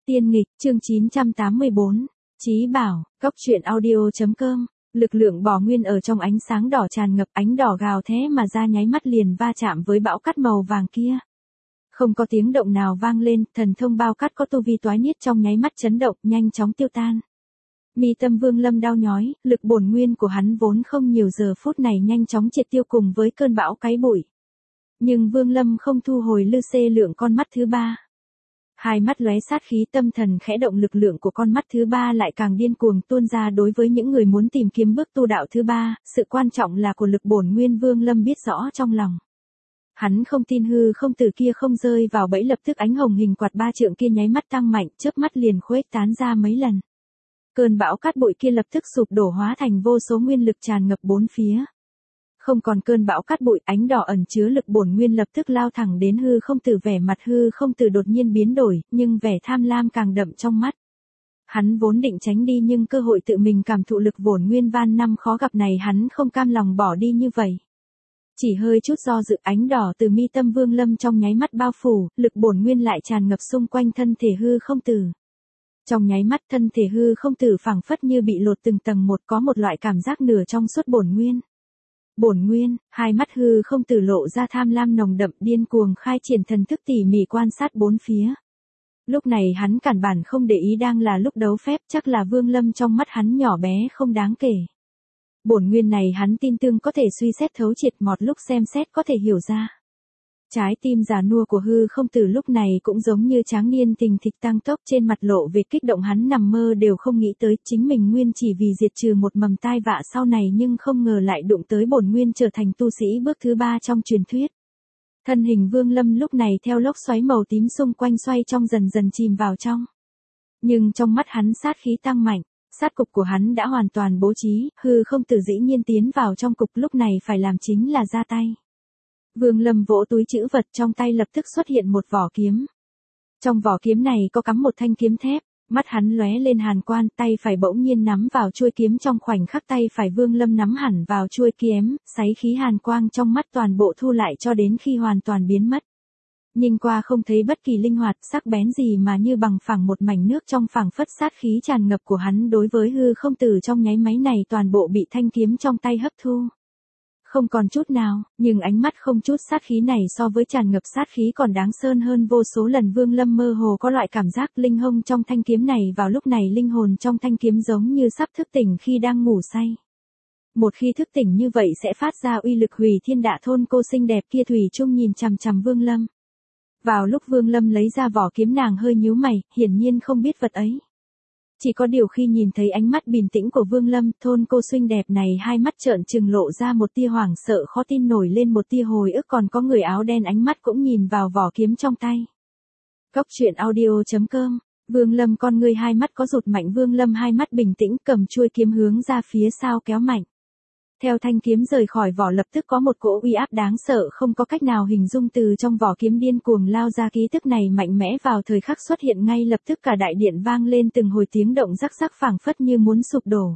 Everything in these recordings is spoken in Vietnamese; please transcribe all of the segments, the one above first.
Tiên nghịch, chương 984. Chí bảo, cóc truyện audio.com. Lực lượng bỏ nguyên ở trong ánh sáng đỏ tràn ngập, ánh đỏ gào thét mà ra nháy mắt liền va chạm với bão cát màu vàng kia. Không có tiếng động nào vang lên, thần thông bao cát có tu vi toái niết trong nháy mắt chấn động, nhanh chóng tiêu tan. Mi tâm Vương Lâm đau nhói, lực bổn nguyên của hắn vốn không nhiều, giờ phút này nhanh chóng triệt tiêu cùng với cơn bão cáy bụi. Nhưng Vương Lâm không thu hồi lư xê lượng con mắt thứ ba. Hai mắt lóe sát khí, tâm thần khẽ động, lực lượng của con mắt thứ ba lại càng điên cuồng tuôn ra. Đối với những người muốn tìm kiếm bước tu đạo thứ ba, sự quan trọng là của lực bổn nguyên Vương Lâm biết rõ trong lòng. Hắn không tin hư không tử kia không rơi vào bẫy, lập tức ánh hồng hình quạt 3 trượng kia nháy mắt tăng mạnh, chớp mắt liền khuếch tán ra mấy lần. Cơn bão cát bụi kia lập tức sụp đổ hóa thành vô số nguyên lực tràn ngập bốn phía. Không còn cơn bão cát bụi, ánh đỏ ẩn chứa lực bổn nguyên lập tức lao thẳng đến hư không tử. Vẻ mặt hư không tử đột nhiên biến đổi, nhưng vẻ tham lam càng đậm trong mắt. Hắn vốn định tránh đi, nhưng cơ hội tự mình cảm thụ lực bổn nguyên van năm khó gặp này hắn không cam lòng bỏ đi như vậy. Chỉ hơi chút do dự, ánh đỏ từ mi tâm Vương Lâm trong nháy mắt bao phủ, lực bổn nguyên lại tràn ngập xung quanh thân thể hư không tử. Trong nháy mắt thân thể hư không tử phảng phất như bị lột từng tầng một, có một loại cảm giác nửa trong suốt bổn nguyên. Bổn nguyên, hai mắt hư không tử lộ ra tham lam nồng đậm, điên cuồng khai triển thần thức tỉ mỉ quan sát bốn phía. Lúc này hắn cản bản không để ý, đang là lúc đấu phép, chắc là Vương Lâm trong mắt hắn nhỏ bé không đáng kể. Bổn nguyên này hắn tin tưởng có thể suy xét thấu triệt, một lúc xem xét có thể hiểu ra. Trái tim già nua của hư không tử lúc này cũng giống như tráng niên tình thịch tăng tốc, trên mặt lộ về kích động. Hắn nằm mơ đều không nghĩ tới chính mình nguyên chỉ vì diệt trừ một mầm tai vạ sau này, nhưng không ngờ lại đụng tới bổn nguyên trở thành tu sĩ bước thứ ba trong truyền thuyết. Thân hình Vương Lâm lúc này theo lốc xoáy màu tím xung quanh xoay trong, dần dần chìm vào trong. Nhưng trong mắt hắn sát khí tăng mạnh, sát cục của hắn đã hoàn toàn bố trí, hư không tử dĩ nhiên tiến vào trong cục, lúc này phải làm chính là ra tay. Vương Lâm vỗ túi trữ vật, trong tay lập tức xuất hiện một vỏ kiếm. Trong vỏ kiếm này có cắm một thanh kiếm thép, mắt hắn lóe lên hàn quang, tay phải bỗng nhiên nắm vào chuôi kiếm, trong khoảnh khắc tay phải Vương Lâm nắm hẳn vào chuôi kiếm, sáy khí hàn quang trong mắt toàn bộ thu lại cho đến khi hoàn toàn biến mất. Nhìn qua không thấy bất kỳ linh hoạt, sắc bén gì, mà như bằng phẳng một mảnh nước trong, phảng phất sát khí tràn ngập của hắn đối với hư không tử trong nháy máy này toàn bộ bị thanh kiếm trong tay hấp thu. Không còn chút nào, nhưng ánh mắt không chút sát khí này so với tràn ngập sát khí còn đáng sơn hơn vô số lần. Vương Lâm mơ hồ có loại cảm giác linh hồn trong thanh kiếm này, vào lúc này linh hồn trong thanh kiếm giống như sắp thức tỉnh khi đang ngủ say. Một khi thức tỉnh như vậy sẽ phát ra uy lực hủy thiên đả thôn. Cô xinh đẹp kia thủy chung nhìn chằm chằm Vương Lâm. Vào lúc Vương Lâm lấy ra vỏ kiếm, nàng hơi nhíu mày, hiển nhiên không biết vật ấy. Chỉ có điều khi nhìn thấy ánh mắt bình tĩnh của Vương Lâm, thôn cô xinh đẹp này hai mắt trợn trừng lộ ra một tia hoảng sợ khó tin, nổi lên một tia hồi ức. Còn có người áo đen ánh mắt cũng nhìn vào vỏ kiếm trong tay. Cóc truyện audio.com. Vương Lâm con người hai mắt có rụt mạnh. Vương Lâm hai mắt bình tĩnh cầm chuôi kiếm hướng ra phía sau kéo mạnh. Theo thanh kiếm rời khỏi vỏ, lập tức có một cỗ uy áp đáng sợ không có cách nào hình dung từ trong vỏ kiếm điên cuồng lao ra. Ký tức này mạnh mẽ vào thời khắc xuất hiện, ngay lập tức cả đại điện vang lên từng hồi tiếng động rắc rắc, phảng phất như muốn sụp đổ.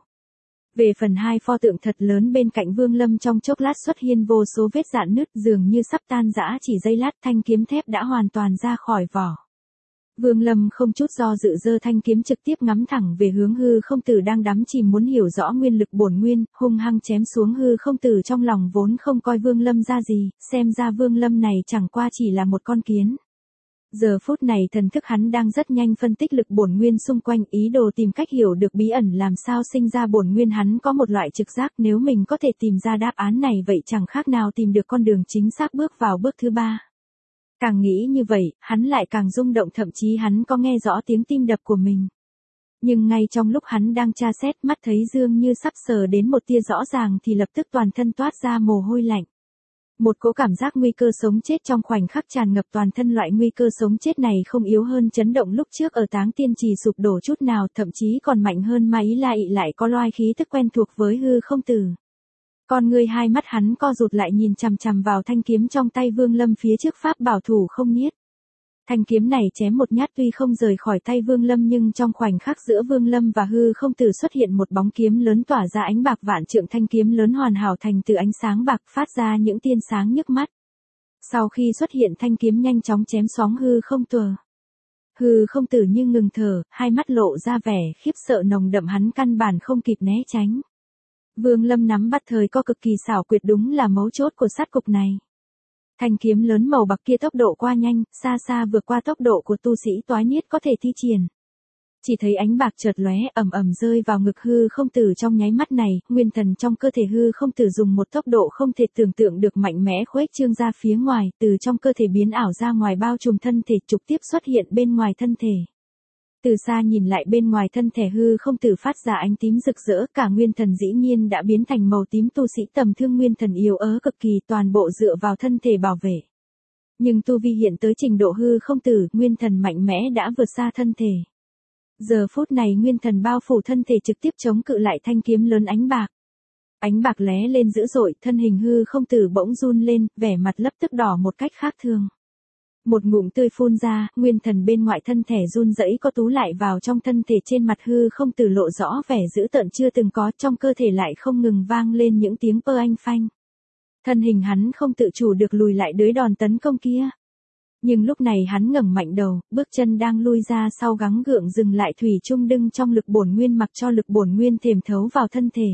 Về phần hai pho tượng thật lớn bên cạnh Vương Lâm, trong chốc lát xuất hiện vô số vết rạn nứt, dường như sắp tan rã. Chỉ giây lát thanh kiếm thép đã hoàn toàn ra khỏi vỏ. Vương Lâm không chút do dự giơ thanh kiếm trực tiếp ngắm thẳng về hướng hư không tử đang đắm chìm muốn hiểu rõ nguyên lực bổn nguyên, hung hăng chém xuống. Hư không tử trong lòng vốn không coi Vương Lâm ra gì, xem ra Vương Lâm này chẳng qua chỉ là một con kiến. Giờ phút này thần thức hắn đang rất nhanh phân tích lực bổn nguyên xung quanh, ý đồ tìm cách hiểu được bí ẩn làm sao sinh ra bổn nguyên. Hắn có một loại trực giác, nếu mình có thể tìm ra đáp án này, vậy chẳng khác nào tìm được con đường chính xác bước vào bước thứ ba. Càng nghĩ như vậy, hắn lại càng rung động, thậm chí hắn có nghe rõ tiếng tim đập của mình. Nhưng ngay trong lúc hắn đang tra xét, mắt thấy dường như sắp sờ đến một tia rõ ràng thì lập tức toàn thân toát ra mồ hôi lạnh. Một cỗ cảm giác nguy cơ sống chết trong khoảnh khắc tràn ngập toàn thân. Loại nguy cơ sống chết này không yếu hơn chấn động lúc trước ở Táng Tiên Trì sụp đổ chút nào, thậm chí còn mạnh hơn, mà ý lại có loài khí tức quen thuộc với hư không tử. Con người hai mắt hắn co rụt lại, nhìn chằm chằm vào thanh kiếm trong tay Vương Lâm phía trước, pháp bảo thủ không niết. Thanh kiếm này chém một nhát tuy không rời khỏi tay Vương Lâm, nhưng trong khoảnh khắc giữa Vương Lâm và hư không tử xuất hiện một bóng kiếm lớn tỏa ra ánh bạc vạn trượng. Thanh kiếm lớn hoàn hảo thành từ ánh sáng bạc, phát ra những tia sáng nhức mắt. Sau khi xuất hiện thanh kiếm nhanh chóng chém xoáng hư không tờ. Hư không tử như ngừng thở, hai mắt lộ ra vẻ khiếp sợ nồng đậm, hắn căn bản không kịp né tránh. Vương Lâm nắm bắt thời có cực kỳ xảo quyệt, đúng là mấu chốt của sát cục này. Thanh kiếm lớn màu bạc kia tốc độ qua nhanh, xa xa vượt qua tốc độ của tu sĩ toái niết có thể thi triển. Chỉ thấy ánh bạc chợt lóe, ầm ầm rơi vào ngực hư không tử. Trong nháy mắt này, nguyên thần trong cơ thể hư không tử dùng một tốc độ không thể tưởng tượng được mạnh mẽ khuếch trương ra phía ngoài, từ trong cơ thể biến ảo ra ngoài, bao trùm thân thể, trực tiếp xuất hiện bên ngoài thân thể. Từ xa nhìn lại, bên ngoài thân thể hư không tử phát ra ánh tím rực rỡ, cả nguyên thần dĩ nhiên đã biến thành màu tím. Tu sĩ tầm thương nguyên thần yếu ớt cực kỳ, toàn bộ dựa vào thân thể bảo vệ. Nhưng tu vi hiện tới trình độ hư không tử, nguyên thần mạnh mẽ đã vượt xa thân thể. Giờ phút này nguyên thần bao phủ thân thể, trực tiếp chống cự lại thanh kiếm lớn ánh bạc. Ánh bạc lóe lên dữ dội, thân hình hư không tử bỗng run lên, vẻ mặt lập tức đỏ một cách khác thường. Một ngụm tươi phun ra, nguyên thần bên ngoài thân thể run rẩy có tú lại vào trong thân thể, trên mặt hư không tử lộ rõ vẻ dữ tợn chưa từng có, trong cơ thể lại không ngừng vang lên những tiếng pơ anh phanh. Thân hình hắn không tự chủ được lùi lại đới đòn tấn công kia. Nhưng lúc này hắn ngẩng mạnh đầu, bước chân đang lui ra sau gắng gượng dừng lại, thủy chung đưng trong lực bổn nguyên, mặc cho lực bổn nguyên thềm thấu vào thân thể.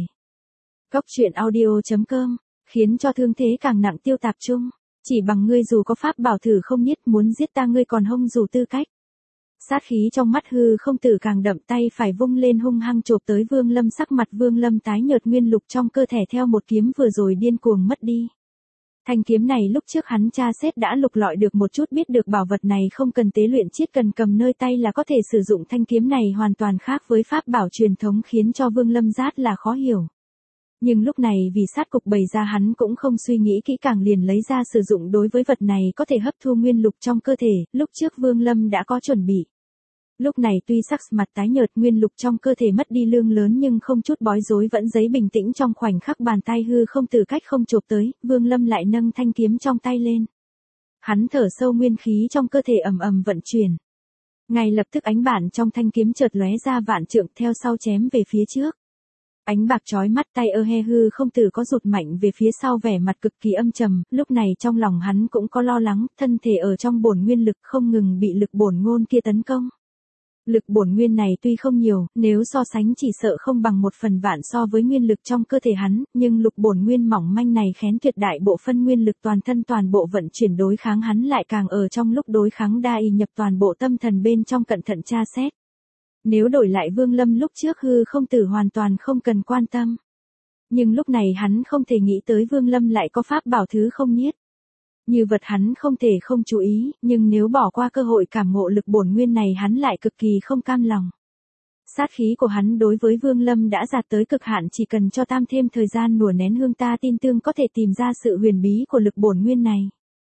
Góc truyện audio.com, khiến cho thương thế càng nặng tiêu tạp chung. Chỉ bằng ngươi dù có pháp bảo thử không niết, muốn giết ta ngươi còn không dù tư cách. Sát khí trong mắt hư không tử càng đậm, tay phải vung lên hung hăng chộp tới Vương Lâm. Sắc mặt Vương Lâm tái nhợt, nguyên lục trong cơ thể theo một kiếm vừa rồi điên cuồng mất đi. Thanh kiếm này lúc trước hắn tra xét đã lục lọi được một chút, biết được bảo vật này không cần tế luyện, chiết cần cầm nơi tay là có thể sử dụng. Thanh kiếm này hoàn toàn khác với pháp bảo truyền thống, khiến cho Vương Lâm rất là khó hiểu. Nhưng lúc này vì sát cục bày ra, hắn cũng không suy nghĩ kỹ càng liền lấy ra sử dụng. Đối với vật này có thể hấp thu nguyên lục trong cơ thể, lúc trước Vương Lâm đã có chuẩn bị. Lúc này tuy sắc mặt tái nhợt, nguyên lục trong cơ thể mất đi lượng lớn, nhưng không chút bối rối, vẫn giấy bình tĩnh. Trong khoảnh khắc bàn tay hư không từ cách không chộp tới, Vương Lâm lại nâng thanh kiếm trong tay lên. Hắn thở sâu, nguyên khí trong cơ thể ầm ầm vận chuyển. Ngay lập tức ánh bản trong thanh kiếm chợt lóe ra vạn trượng, theo sau chém về phía trước. Ánh bạc chói mắt, tay hư không tử có rụt mạnh về phía sau, vẻ mặt cực kỳ âm trầm. Lúc này trong lòng hắn cũng có lo lắng, thân thể ở trong bổn nguyên lực không ngừng bị lực bổn ngôn kia tấn công. Lực bổn nguyên này tuy không nhiều, nếu so sánh chỉ sợ không bằng 1/1000 so với nguyên lực trong cơ thể hắn, nhưng lực bổn nguyên mỏng manh này khén tuyệt đại bộ phân nguyên lực toàn thân, toàn bộ vận chuyển đối kháng, hắn lại càng ở trong lúc đối kháng đa y nhập toàn bộ tâm thần bên trong, cẩn thận tra xét. Nếu đổi lại Vương Lâm lúc trước, hư không tử hoàn toàn không cần quan tâm. Nhưng lúc này hắn không thể nghĩ tới Vương Lâm lại có pháp bảo thứ không niết. Như vật hắn không thể không chú ý, nhưng nếu bỏ qua cơ hội cảm ngộ lực bổn nguyên này, hắn lại cực kỳ không cam lòng. Sát khí của hắn đối với Vương Lâm đã đạt tới cực hạn, chỉ cần cho tam thêm thời gian nùa nén hương, ta tin tưởng có thể tìm ra sự huyền bí của lực bổn nguyên này.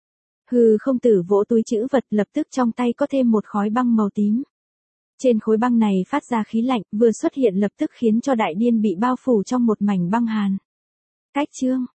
Hư không tử vỗ túi trữ vật, lập tức trong tay có thêm một khối băng màu tím. Trên khối băng này phát ra khí lạnh, vừa xuất hiện lập tức khiến cho đại điên bị bao phủ trong một mảnh băng hàn. Cách chương